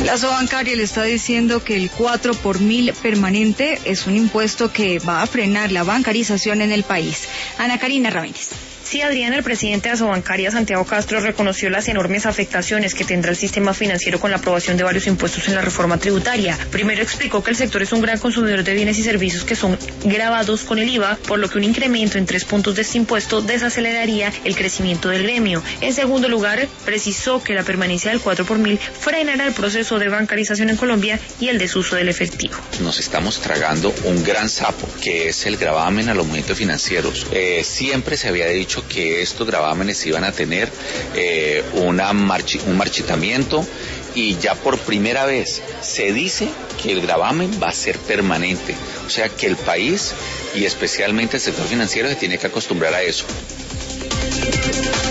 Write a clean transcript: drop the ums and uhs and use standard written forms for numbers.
La Asobancaria le está diciendo que el 4 por mil permanente es un impuesto que va a frenar la bancarización en el país. Ana Karina Ramírez. Sí, Adriana, el presidente de Asobancaria, Santiago Castro, reconoció las enormes afectaciones que tendrá el sistema financiero con la aprobación de varios impuestos en la reforma tributaria. Primero explicó que el sector es un gran consumidor de bienes y servicios que son gravados con el IVA, por lo que un incremento en 3 puntos de este impuesto desaceleraría el crecimiento del gremio. En segundo lugar, precisó que la permanencia del 4 por mil frenará el proceso de bancarización en Colombia y el desuso del efectivo. Nos estamos tragando un gran sapo, que es el gravamen a los movimientos financieros. Siempre se había dicho que estos gravámenes iban a tener un marchitamiento, y ya por primera vez se dice que el gravamen va a ser permanente. O sea que el país y especialmente el sector financiero se tiene que acostumbrar a eso.